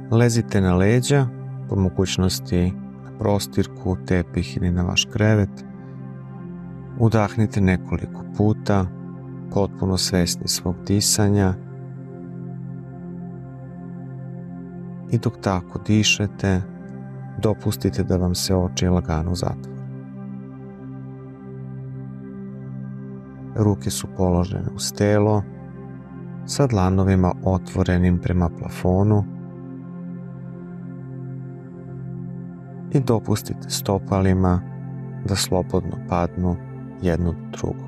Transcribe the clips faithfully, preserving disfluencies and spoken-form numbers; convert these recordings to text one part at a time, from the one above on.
Lezite na leđa, po mogućnosti na prostirku, tepih ili na vaš krevet. Udahnite nekoliko puta, potpuno svesni svog disanja. I dok tako dišete, dopustite da vam se oči lagano zatvore. Ruke su položene uz telo, sa dlanovima otvorenim prema plafonu i dopustite stopalima da slobodno padnu jedno do drugog.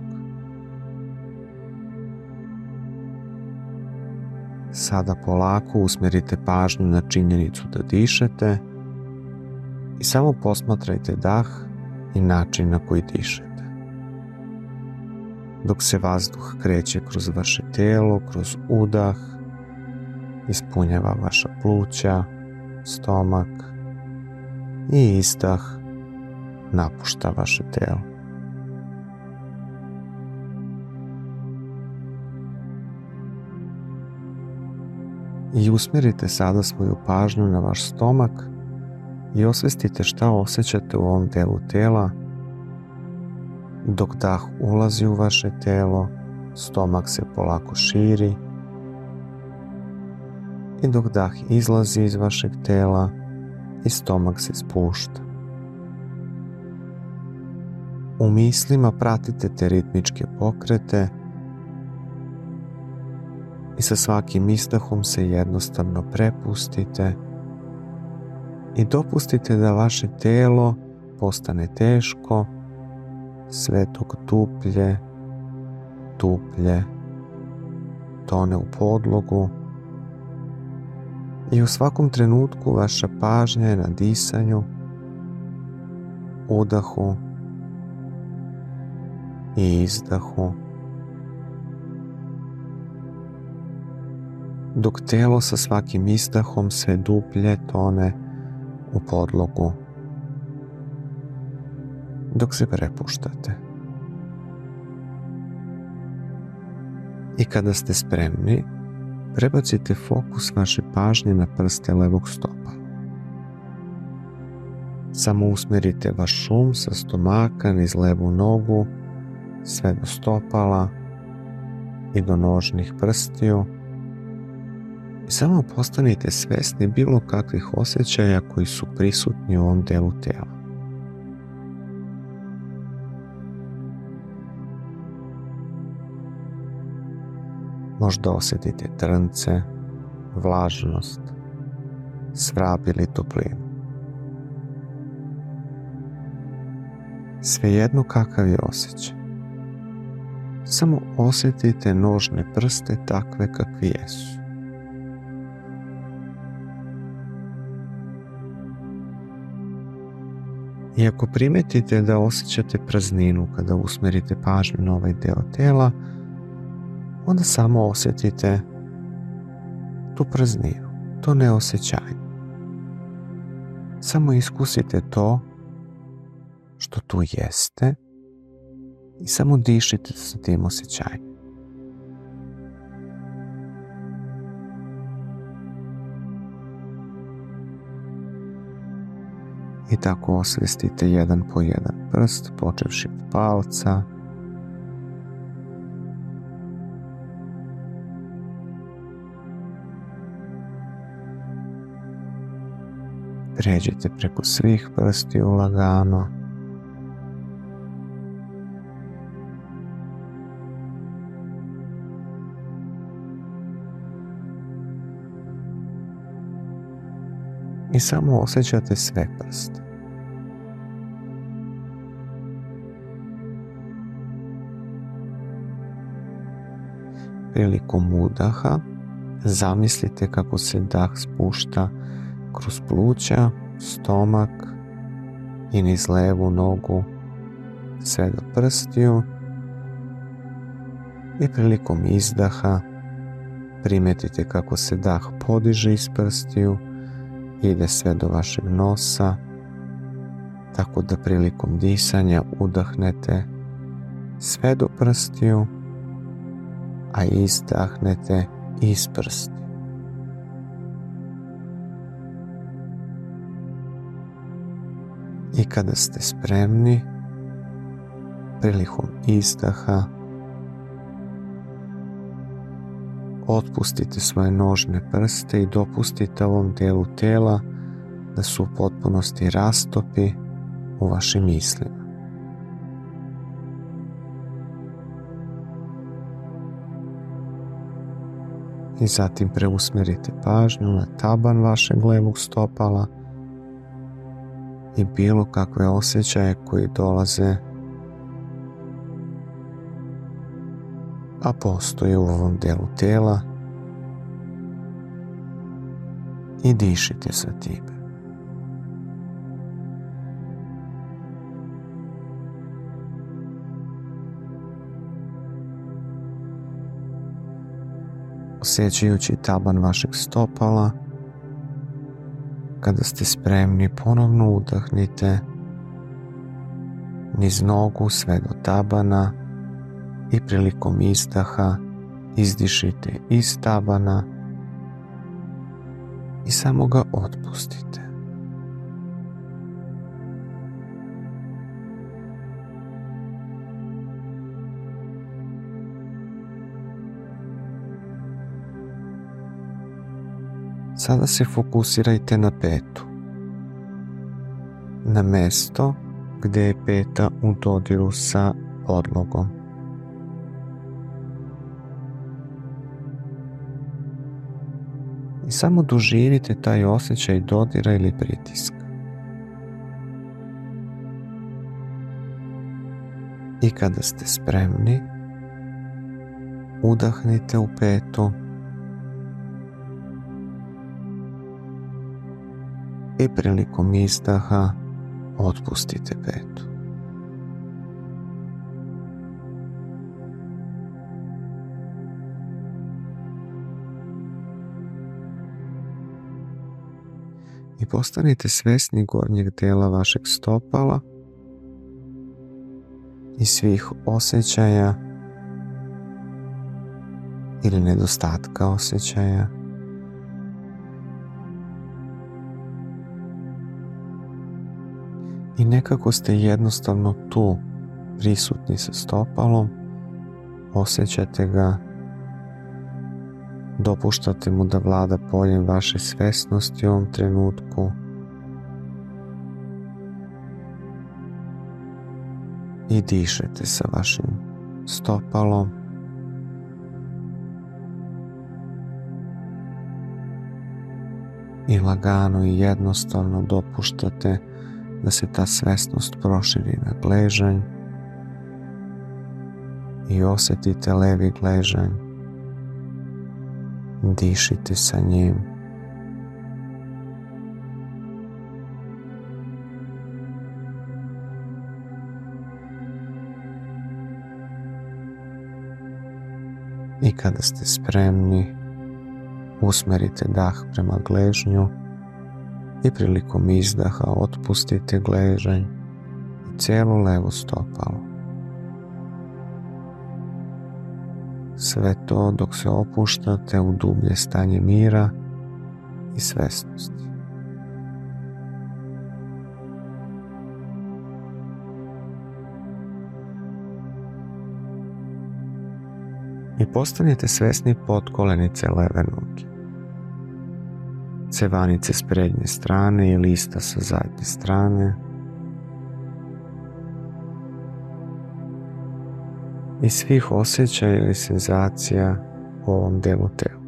Sada polako usmjerite pažnju na činjenicu da dišete i samo posmatrajte dah i način na koji dišete. Dok se vazduh kreće kroz vaše tijelo, kroz udah, ispunjava vaša pluća, stomak i izdah napušta vaše tijelo. I usmjerite sada svoju pažnju na vaš stomak i osvestite šta osjećate u ovom delu tijela. Dok dah ulazi u vaše tijelo, stomak se polako širi i dok dah izlazi iz vašeg tijela i stomak se spušta. U mislima pratite te ritmičke pokrete i sa svakim izdahom se jednostavno prepustite i dopustite da vaše tijelo postane teško, sve dok dublje, dublje tone u podlogu i u svakom trenutku vaša pažnja je na disanju, udahu i izdahu, dok tijelo sa svakim izdahom sve dublje tone u podlogu, dok se prepuštate. I kada ste spremni, prebacite fokus vaše pažnje na prste levog stopa. Samo usmjerite vaš um sa stomaka niz levu nogu, sve do stopala i do nožnih prstiju i samo postanite svesni bilo kakvih osjećaja koji su prisutni u ovom delu tijela. Možda osjetite trnce, vlažnost, svrab ili toplinu. Svejedno kakav je osjećaj. Samo osjetite nožne prste takve kakvi jesu. I ako primetite da osjećate prazninu kada usmjerite pažnju na ovaj deo tijela, onda samo osjetite tu prazninu, to neosjećanje. Samo iskusite to što tu jeste i samo dišite sa tim osjećanjem. I tako osvestite jedan po jedan prst, počevši od palca, pređite preko svih prstiju lagano, i samo osjećate sve prste. Prilikom udaha zamislite kako se dah spušta kroz pluća, stomak i niz levu nogu sve do prstiju i prilikom izdaha primetite kako se dah podiže iz prstiju, ide sve do vašeg nosa, tako da prilikom disanja udahnete sve do prstiju, a izdahnete iz prstiju. I kada ste spremni, prilikom izdaha otpustite svoje nožne prste i dopustite ovom delu tela da se u potpunosti rastopi u vašim mislima. I zatim preusmerite pažnju na taban vašeg levog stopala i bilo kakve osjećaje koji dolaze, a postoje u ovom delu tela, i dišite sa time. Osjećajući taban vašeg stopala, kada ste spremni, ponovno udahnite niz nogu sve do tabana i prilikom izdaha izdišite iz tabana i samo ga otpustite. Sada se fokusirajte na petu, na mesto gdje je peta u dodiru sa podlogom. I samo doživite taj osjećaj dodira ili pritiska. I kada ste spremni, udahnite u petu i prilikom izdaha otpustite petu. I postanite svesni gornjeg dela vašeg stopala i svih osjećaja ili nedostatka osjećaja. I nekako ste jednostavno tu, prisutni sa stopalom, osjećate ga, dopuštate mu da vlada poljem vaše svesnosti u ovom trenutku i dišete sa vašim stopalom. I lagano i jednostavno dopuštate da se ta svesnost proširi na gležanj i osjetite levi gležanj. Dišite sa njim. I kada ste spremni, usmerite dah prema gležnju i prilikom izdaha otpustite gležanj i cijelo levo stopalo. Sve to dok se opuštate u dublje stanje mira i svesnosti. I postanete svesni potkolenice leve noge, cevanice s prednje strane i lista sa zadnje strane, i svih osjećaja ili senzacija u ovom delu tela.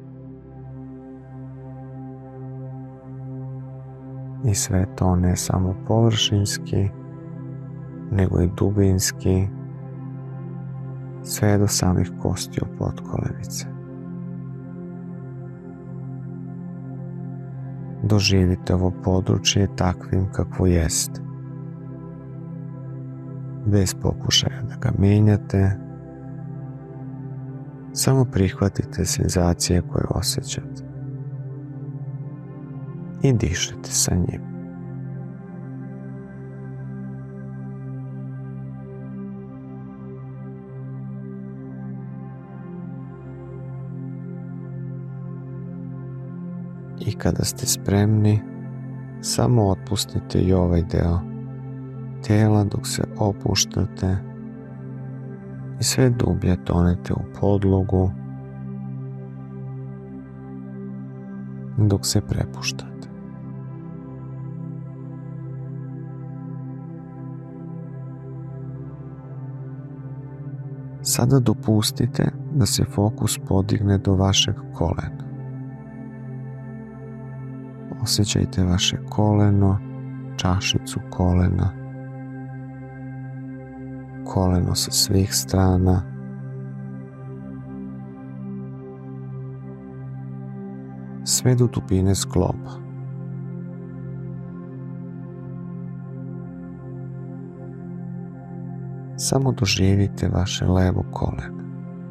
I sve to ne samo površinski, nego i dubinski, sve do samih kostiju potkolenice. Doživite ovo područje takvim kakvo jeste, bez pokušaja da ga mijenjate. Samo prihvatite senzacije koje osjećate i dišete sa njim. I kada ste spremni, samo otpustite i ovaj deo tijela dok se opuštate i sve dublje tonete u podlogu dok se prepuštate. Sada dopustite da se fokus podigne do vašeg kolena. Osjećajte vaše koleno, čašicu kolena, koleno sa svih strana. Sve do dubine zgloba. Samo doživite vaše levo koleno.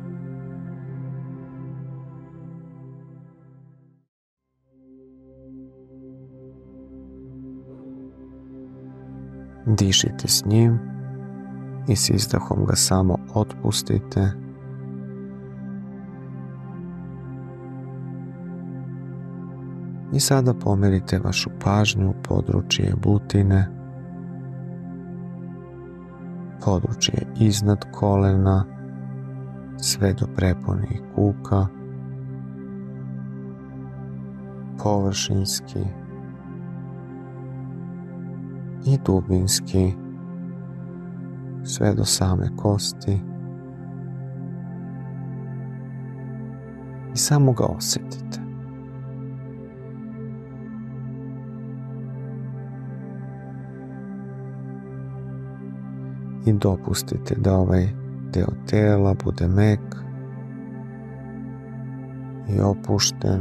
Dišite s njim i s izdahom ga samo otpustite. I sada pomerite vašu pažnju u područje lutine, područje iznad kolena, sve do preponih kuka, površinski i dubinski, sve do same kosti. I samo ga osjetite. I dopustite da ovaj deo tijela bude mek i opušten.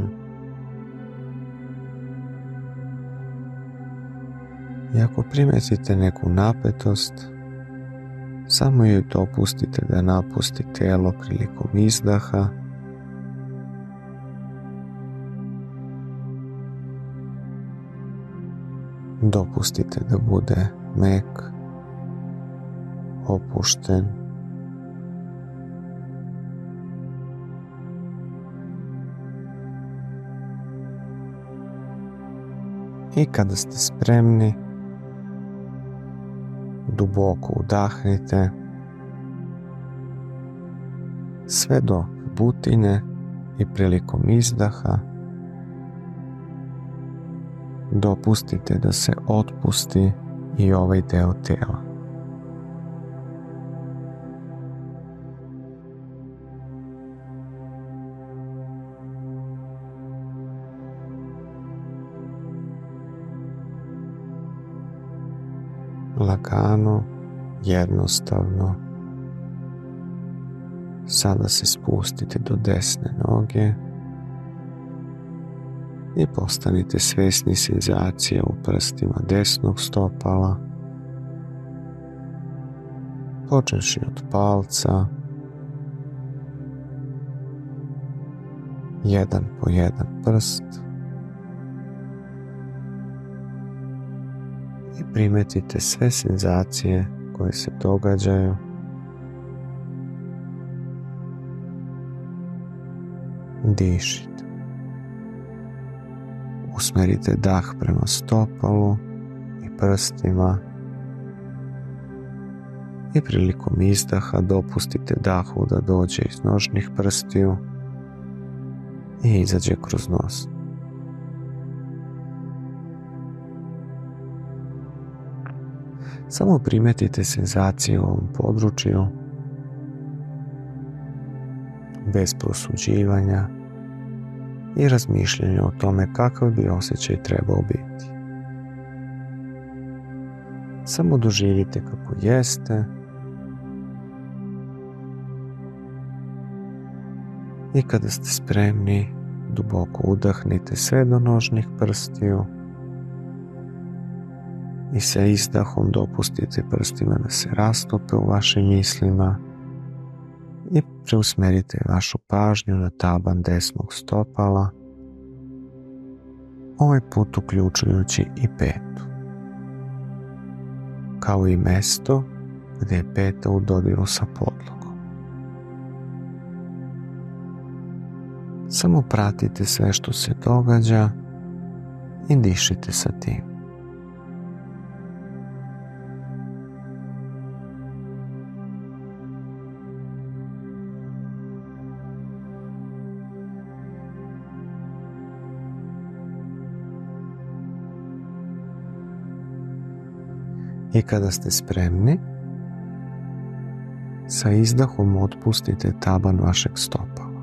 I ako primetite neku napetost, samo joj dopustite da napusti tijelo prilikom izdaha. Dopustite da bude mek, opušten. I kada ste spremni, duboko udahnite sve do butine i prilikom izdaha dopustite da se otpusti i ovaj deo tijela. Lagano, jednostavno, sada se spustite do desne noge i postanite svjesni senzacije u prstima desnog stopala, počevši od palca, jedan po jedan prst, i primetite sve senzacije koje se događaju. Dišite. Usmerite dah prema stopalu i prstima i prilikom izdaha dopustite dahu da dođe iz nožnih prstiju i izađe kroz nos. Samo primetite senzacije u ovom području bez prosuđivanja i razmišljanja o tome kakav bi osjećaj trebao biti. Samo doživite kako jeste i kada ste spremni, duboko udahnite sve do nožnih prstiju i sa izdahom dopustite prstima da se rastope u vašim mislima i preusmerite vašu pažnju na taban desnog stopala, ovaj put uključujući i petu, kao i mesto gdje je peta u dodiru sa podlogom. Samo pratite sve što se događa i dišite sa tim. I kada ste spremni, sa izdahom otpustite taban vašeg stopala.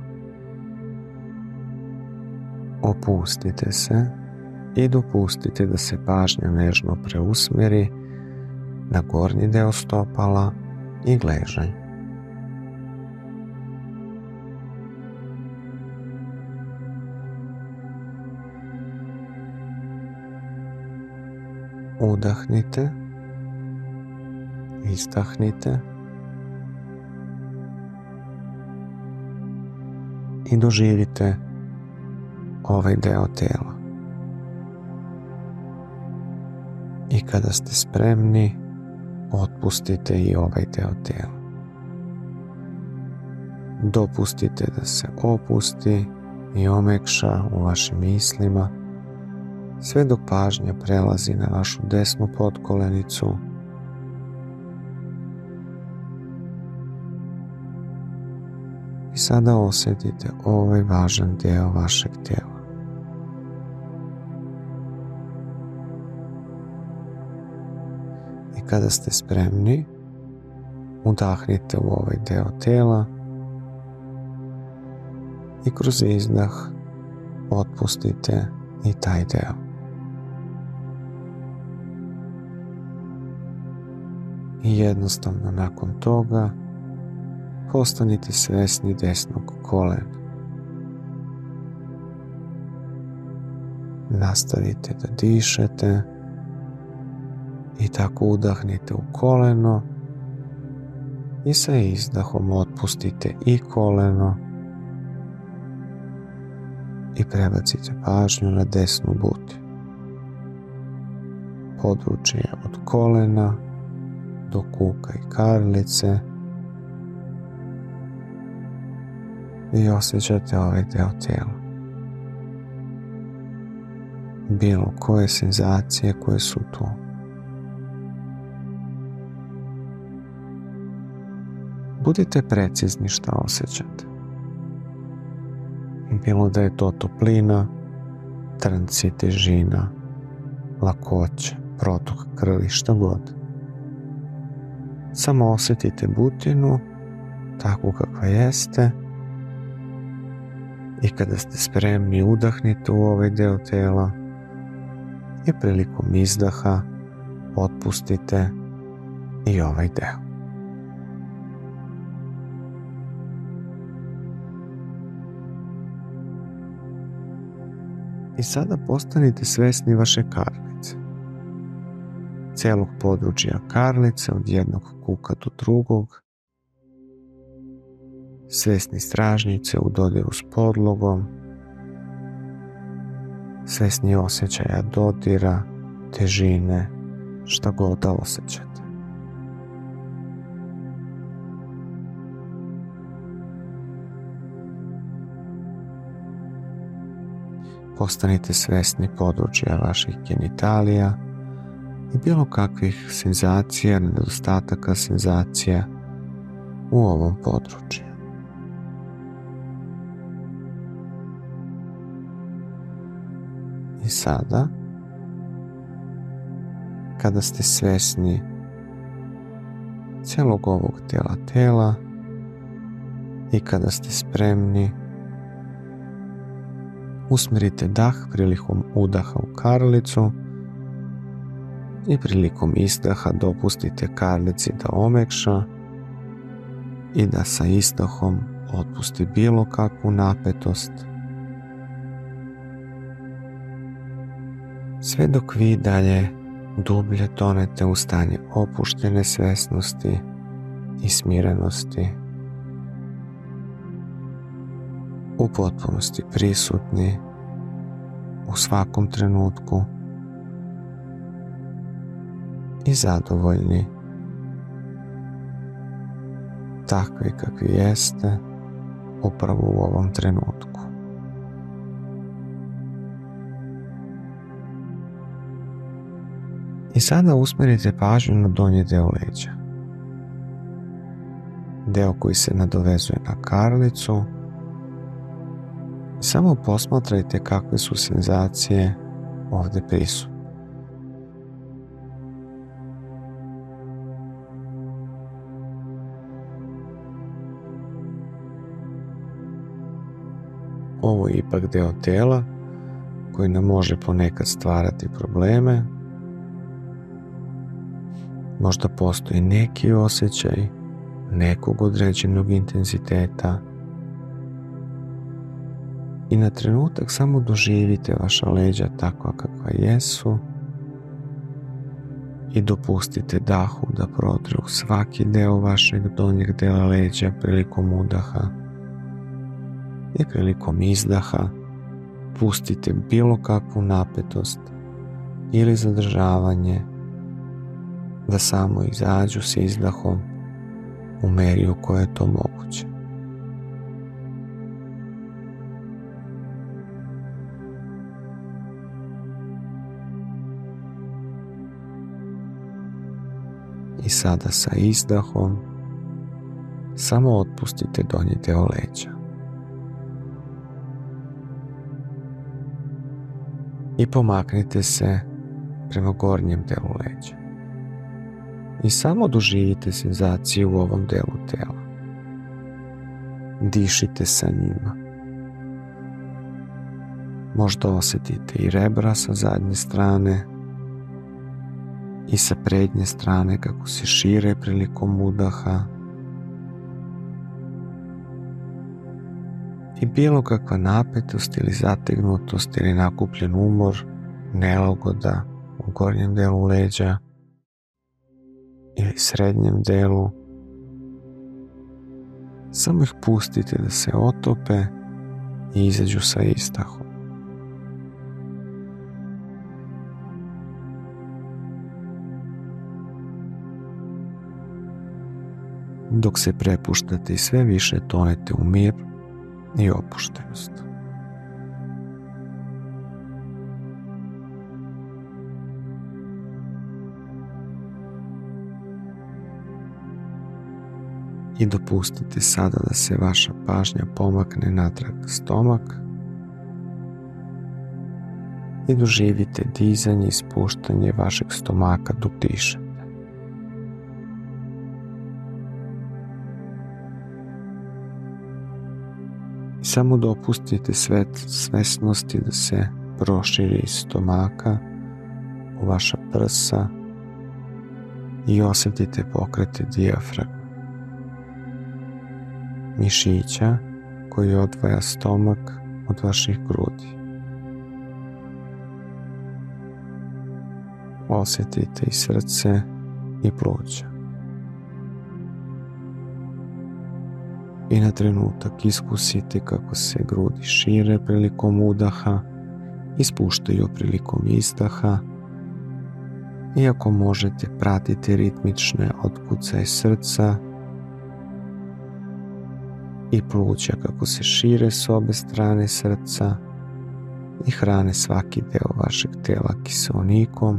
Opustite se i dopustite da se pažnja nežno preusmjeri na gornji deo stopala i gležanj. Udahnite, izdahnite i doživite ovaj deo tela. I kada ste spremni, otpustite i ovaj deo tela. Dopustite da se opusti i omekša u vašim mislima, sve dok pažnja prelazi na vašu desnu potkolenicu, i sada osjetite ovaj važan deo vašeg tela. I kada ste spremni, udahnite u ovaj deo tela i kroz izdah otpustite i taj deo. I jednostavno nakon toga postanite svesni desnog kolena. Nastavite da dišete i tako udahnite u koleno i sa izdahom otpustite i koleno i prebacite pažnju na desnu buti. Područje od kolena do kuka i karlice i osjećate ovaj deo tela. Bilo koje senzacije koje su tu. Budite precizni šta osjećate. Bilo da je to toplina, trnci, težina, lakoća, protok krvi, šta god. Samo osjetite butinu takvu kakva jeste i kada ste spremni udahnite u ovaj deo tela i prilikom izdaha otpustite i ovaj deo. I sada postanite svesni vaše karlice. Celog područja karlice od jednog kuka do drugog. Svesni stražnjice u dodiru s podlogom. Svesni osjećaja dodira, težine, šta god da osjećate. Postanite svesni područja vaših genitalija i bilo kakvih senzacija, nedostataka senzacija u ovom području. I sada, kada ste svesni celog ovog tela tela i kada ste spremni, usmjerite dah prilikom udaha u karlicu i prilikom izdaha dopustite karlici da omekša i da sa izdahom otpusti bilo kakvu napetost. Sve dok vi dalje dublje tonete u stanje opuštene svesnosti i smirenosti, u potpunosti prisutni u svakom trenutku i zadovoljni takvi kakvi jeste upravo u ovom trenutku. I sada usmjerite pažnju na donji deo leđa. Deo koji se nadovezuje na karlicu. Samo posmatrajte kakve su senzacije ovdje prisutne. ovo je ipak deo tela koji nam može ponekad stvarati probleme. Možda postoji neki osjećaj nekog određenog intenziteta i na trenutak samo doživite vaša leđa takva kakva jesu i dopustite dahu da prodre u svaki deo vašeg donjeg dela leđa prilikom udaha i prilikom izdaha. Pustite bilo kakvu napetost ili zadržavanje da samo izađu s izdahom u meri u kojoj je to moguće. I sada sa izdahom samo otpustite donji deo leđa. I pomaknite se prema gornjem delu leđa. I samo doživite senzaciju u ovom delu tela. Dišite sa njima. Možda osjetite i rebra sa zadnje strane i sa prednje strane kako se šire prilikom udaha. I bilo kakva napetost ili zategnutost ili nakupljen umor, nelagoda u gornjem delu leđa ili srednjem delu, samo ih pustite da se otope i izađu sa izdahom. Dok se prepuštate i sve više tonete u mir i opuštenost. I dopustite sada da se vaša pažnja pomakne natrag na stomak i doživite dizanje i spuštanje vašeg stomaka dok dišete. I samo dopustite sve svesnosti da se proširi iz stomaka u vaša prsa i osjetite pokrete dijafragme, mišića koji odvaja stomak od vaših grudi. Osjetite i srce i pluća. I na trenutak iskusite kako se grudi šire prilikom udaha i spuštaju prilikom izdaha. I ako možete, pratite ritmične otkucaje srca i pluća kako se šire s obe strane srca i hrane svaki deo vašeg tela kiseonikom.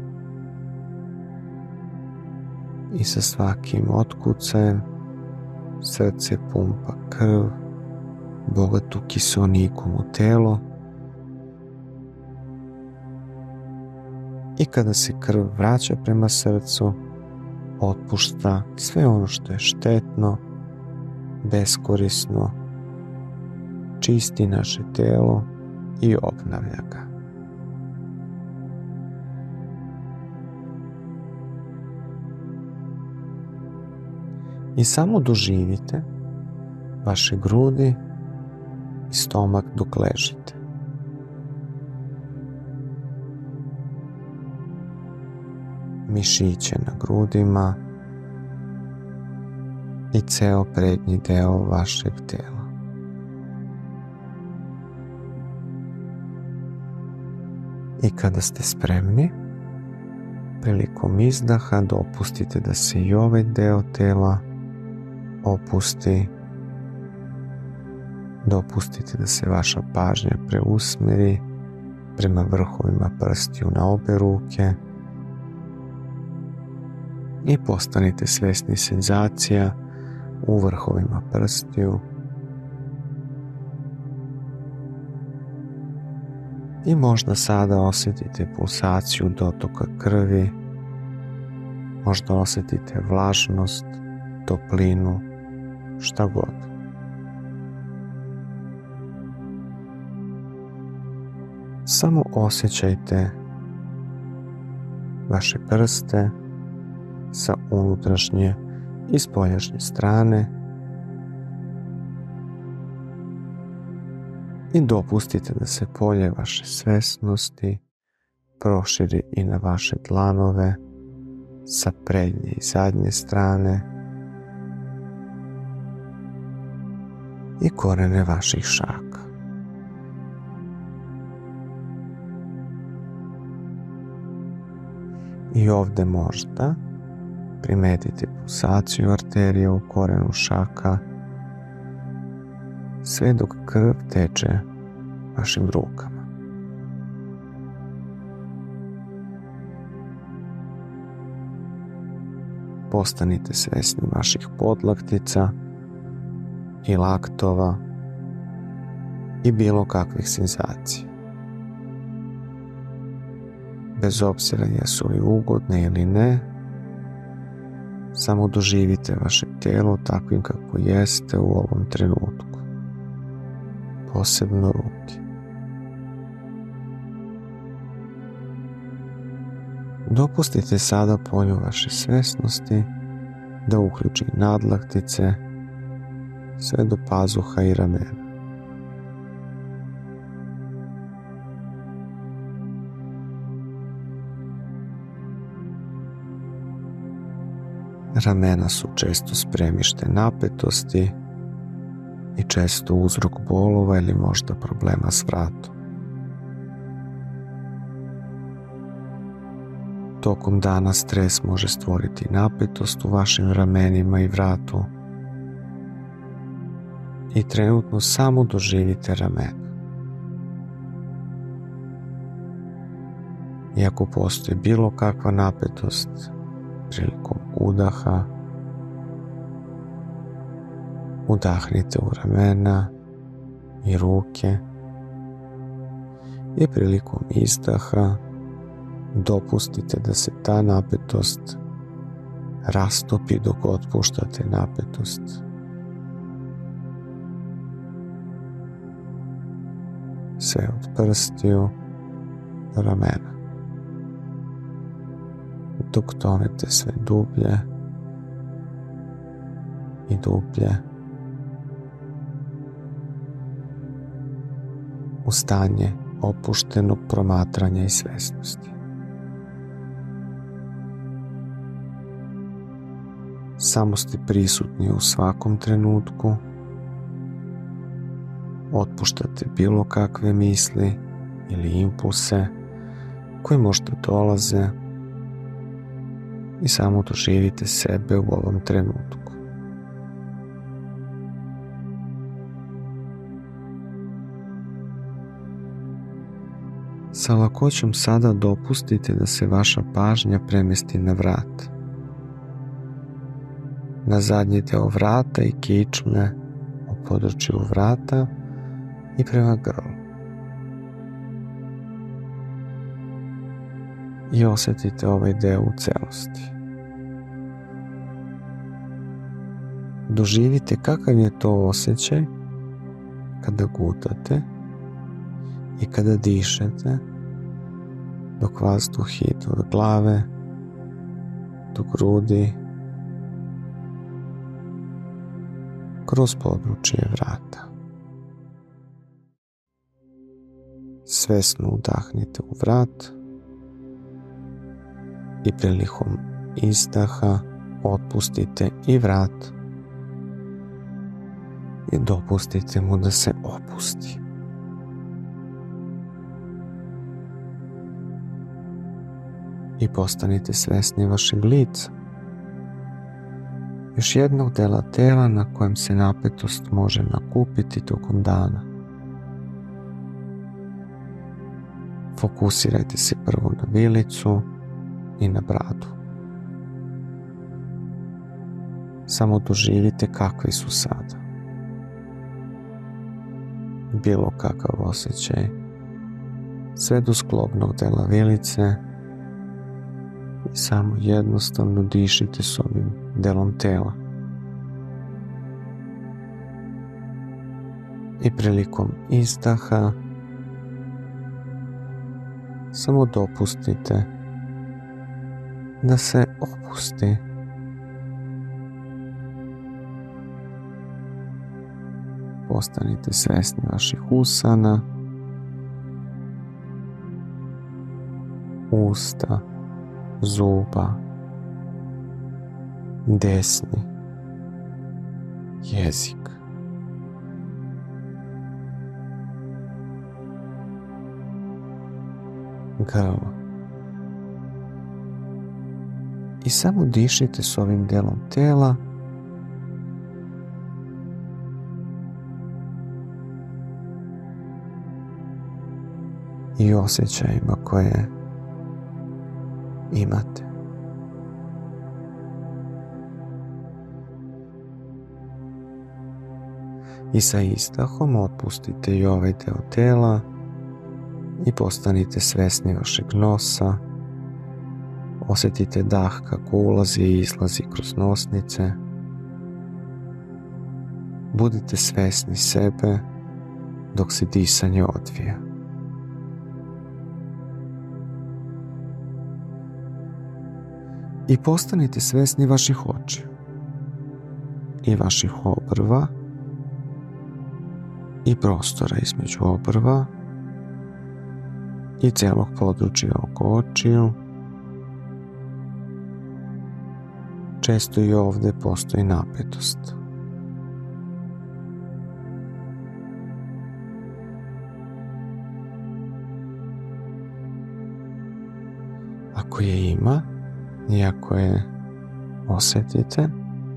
I sa svakim otkucajem srce pumpa krv bogatu kiseonikom u telo. I kada se krv vraća prema srcu, otpušta sve ono što je štetno, beskorisno, čisti naše telo i obnavlja ga. I samo doživite vaše grudi i stomak dok ležite. Mišiće na grudima i ceo prednji deo vašeg tela. I kada ste spremni, prilikom izdaha dopustite da se i ovaj deo tela opusti. Dopustite da se vaša pažnja preusmeri prema vrhovima prstiju na obe ruke i postanite svesni senzacija u vrhovima prstiju. I možda sada osjetite pulsaciju dotoka krvi, možda osjetite vlažnost, toplinu, šta god. Samo osjećajte vaše prste sa unutrašnje i spoljašnje strane i dopustite da se polje vaše svesnosti proširi i na vaše dlanove sa prednje i zadnje strane i korene vaših šaka. I ovdje možda primetite pulsaciju arterije u korenu šaka sve dok krv teče vašim rukama. Postanite svesni vaših podlaktica i laktova i bilo kakvih senzacija. Bez obzira jesu li ugodne ili ne, samo doživite vaše tijelo takvim kako jeste u ovom trenutku, posebno ruke. Dopustite sada polju vaše svesnosti da uključi nadlaktice sve do pazuha i ramena. Ramena su često spremište napetosti i često uzrok bolova ili možda problema s vratom. Tokom dana stres može stvoriti napetost u vašim ramenima i vratu i trenutno samo doživite ramena. Iako postoji bilo kakva napetost prilikom udaha, udahnite u ramena i ruke i prilikom izdaha dopustite da se ta napetost rastopi dok otpuštate napetost. Sve od prstiju do ramena. Dok tonete sve dublje i dublje u stanje opuštenog promatranja i svesnosti. Samo ste prisutni u svakom trenutku, otpuštate bilo kakve misli ili impulse koji možda dolaze i samo doživite sebe u ovom trenutku. Sa lakoćom sada dopustite da se vaša pažnja premesti na vrat, na zadnji deo vrata i kičme u području vrata i prema grlu. I osjetite ovaj deo u celosti. Doživite kakav je to osjećaj kada gutate i kada dišete dok vazduh ide od glave do grudi kroz područje vrata. Svesno udahnite u vrat i prilikom izdaha otpustite i vrat i dopustite mu da se opusti. I postanite svesni vašeg lica, još jednog dela tela na kojem se napetost može nakupiti tokom dana. Fokusirajte se prvo na vilicu i na bradu. Samo doživite kakvi su sada. Bilo kakav osjećaj, sve do sklopnog dela vilice i samo jednostavno dišite s ovim delom tela. I prilikom izdaha samo dopustite da se opusti. Postanite svjesni vaših usana, usta, zuba, desni, jezik. Grlo. I samo dišite s ovim delom tela i osjećajima koje imate. I sa izdahom otpustite i ovaj deo tela i postanite svjesni vašeg nosa. Osjetite dah kako ulazi i izlazi kroz nosnice. Budite svjesni sebe dok se disanje odvija. I postanite svjesni vaših očiju i vaših obrva i prostora između obrva i cijelog područja oko očiju. Često i ovdje postoji napetost. Ako je ima i ako je osjetite,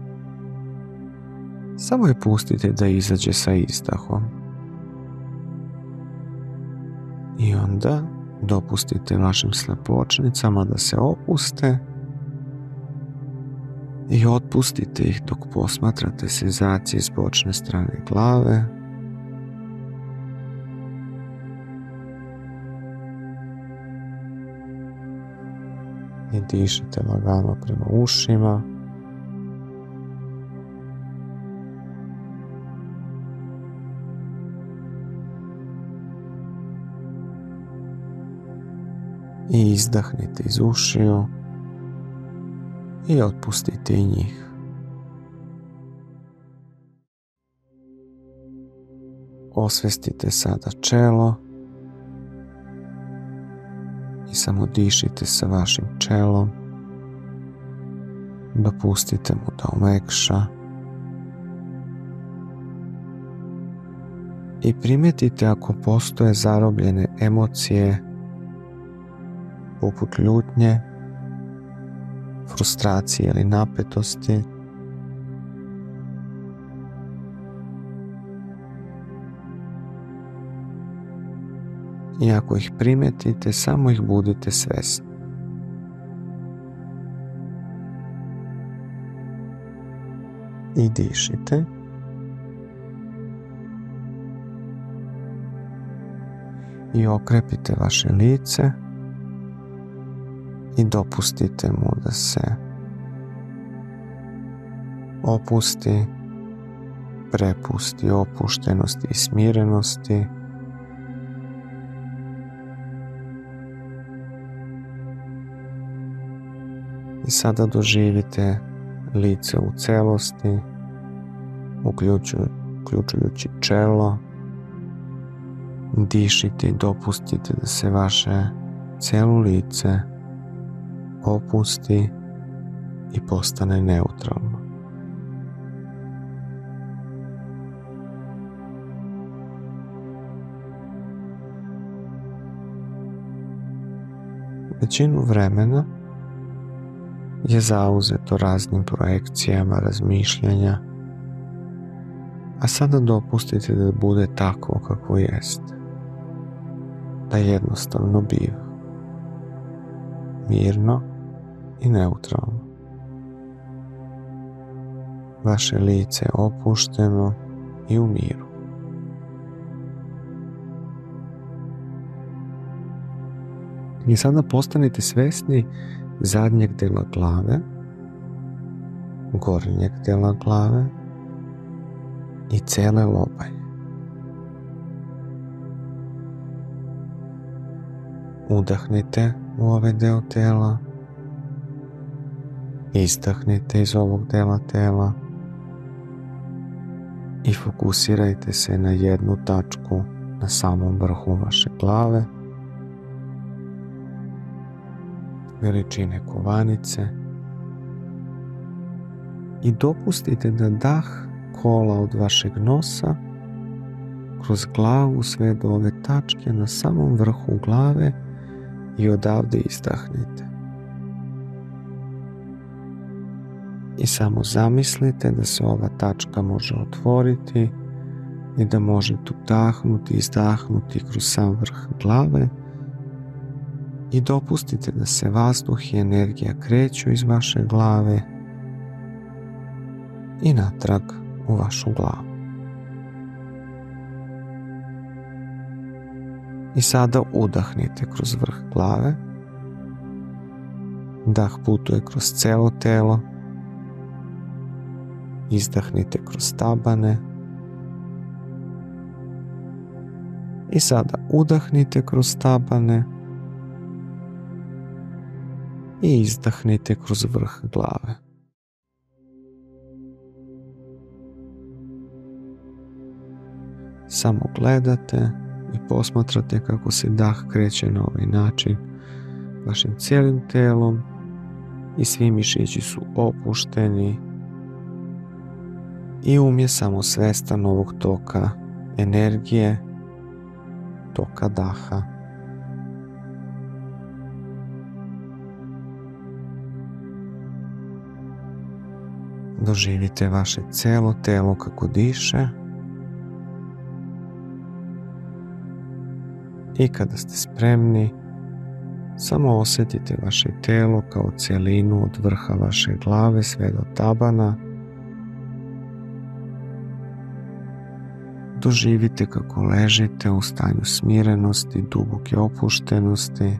samo je pustite da izađe sa izdahom. I onda dopustite vašim slepočnicama da se opuste i otpustite ih dok posmatrate senzacije s bočne strane glave. I dišite lagano prema ušima. I izdahnite iz ušiju i otpustite i njih. Osvestite sada čelo i samo dišite sa vašim čelom. Dopustite mu da omekša i primijetite ako postoje zarobljene emocije poput ljutnje, frustracije ili napetosti. I ako ih primetite, samo ih budite svjesni. I dišite. I okrepite vaše lice. I dopustite mu da se opusti, prepusti opuštenosti i smirenosti. I sada doživite lice u celosti, uključujući čelo. Dišite i dopustite da se vaše cijelo lice opusti i postane neutralno. Većinu vremena je zauzeto raznim projekcijama razmišljanja, a sada dopustite da bude tako kako jeste, da jednostavno biva, mirno i neutralno. Vaše lice je opušteno i u miru. I sada postanite svjesni zadnjeg dela glave, gornjeg dela glave i cele lobanje. Udahnite u ovaj deo tela, izdahnite iz ovog dela tela i fokusirajte se na jednu tačku na samom vrhu vaše glave, veličine kovanice, i dopustite da dah kola od vašeg nosa kroz glavu sve do ove tačke na samom vrhu glave i odavde izdahnite. I samo zamislite da se ova tačka može otvoriti i da možete udahnuti i izdahnuti kroz sam vrh glave i dopustite da se vazduh i energija kreću iz vaše glave i natrag u vašu glavu. I sada udahnite kroz vrh glave. Dah putuje kroz celo telo. Izdahnite kroz tabane. I sada udahnite kroz tabane i izdahnite kroz vrh glave. Samo gledate i posmatrate kako se dah kreće na ovaj način vašim cijelim telom i svi mišići su opušteni i um je samo svestan ovog toka energije, toka daha. Doživite vaše cijelo telo kako diše i kada ste spremni, samo osjetite vaše telo kao cjelinu od vrha vaše glave sve do tabana. Doživite kako ležite u stanju smirenosti, duboke opuštenosti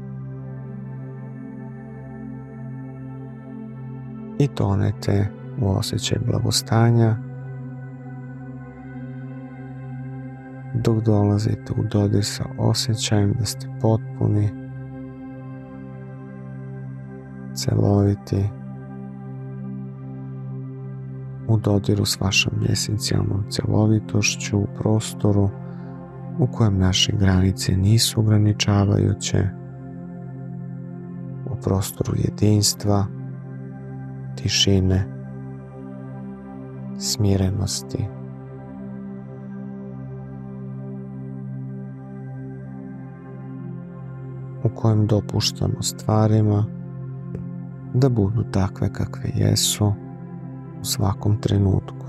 i tonete u osjećaj blagostanja dok dolazite u dodir sa osjećajem da ste potpuni, celoviti, u dodiru s vašom esencijalnom celovitošću u prostoru u kojem naše granice nisu ograničavajuće, u prostoru jedinstva, tišine, smirenosti. U kojem dopuštamo stvarima da budu takve kakve jesu u svakom trenutku.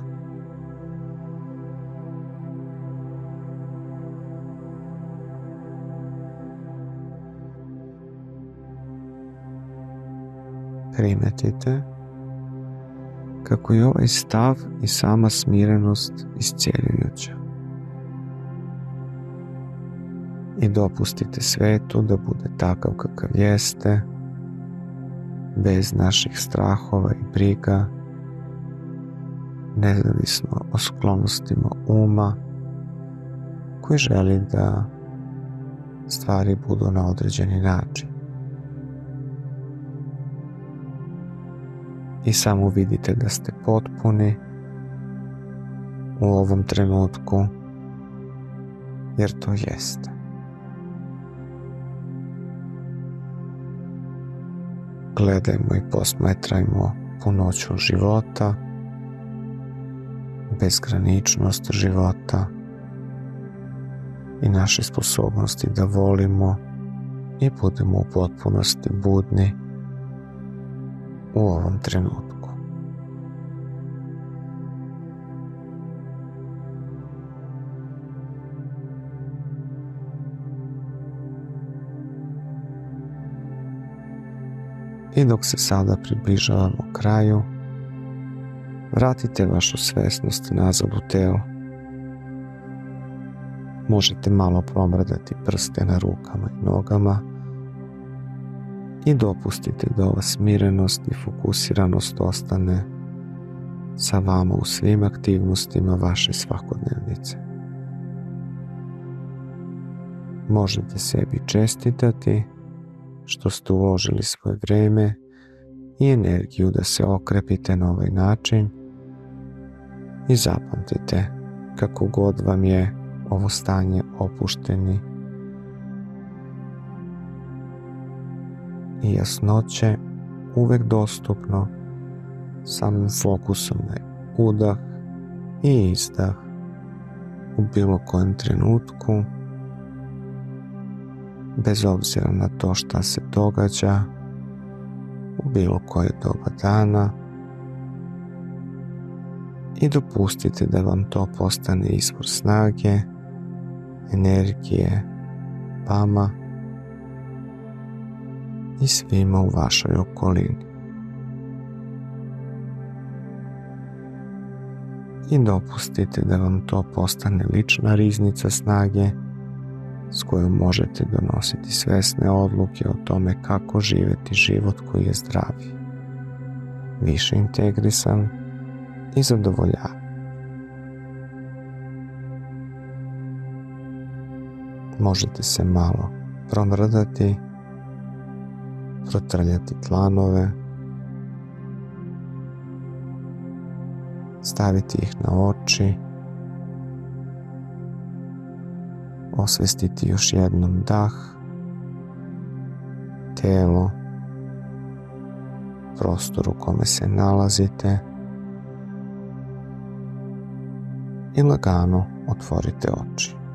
Primetite kako je ovaj stav i sama smirenost iscjeljujuća. I dopustite svetu da bude takav kakav jeste, bez naših strahova i briga, nezavisno o sklonostima uma koji želi da stvari budu na određeni način. I samo vidite da ste potpuni u ovom trenutku, jer to jeste. Gledajmo i posmatrajmo punoću života, bezgraničnost života i naše sposobnosti da volimo i budemo u potpunosti budni u ovom trenutku. I dok se sada približavamo kraju, vratite vašu svesnost nazad u telo. Možete malo promrdati prste na rukama i nogama i dopustite da ova smirenost i fokusiranost ostane sa vama u svim aktivnostima vaše svakodnevnice. Možete sebi čestitati što ste uložili svoje vreme i energiju da se okrepite na ovaj način i zapamtite, kako god vam je ovo stanje opušteni i jasnoće uvek dostupno, samim fokusom na udah i izdah u bilo kojem trenutku, bez obzira na to šta se događa u bilo koje doba dana, i dopustite da vam to postane izvor snage, energije, vama i svima u vašoj okolini. I dopustite da vam to postane lična riznica snage s kojom možete donositi svesne odluke o tome kako živjeti život koji je zdravi, više integrisan i zadovoljavan. Možete se malo promrdati, protrljati dlanove, staviti ih na oči, osvestiti još jednom dah, telo, prostor u kome se nalazite i lagano otvorite oči.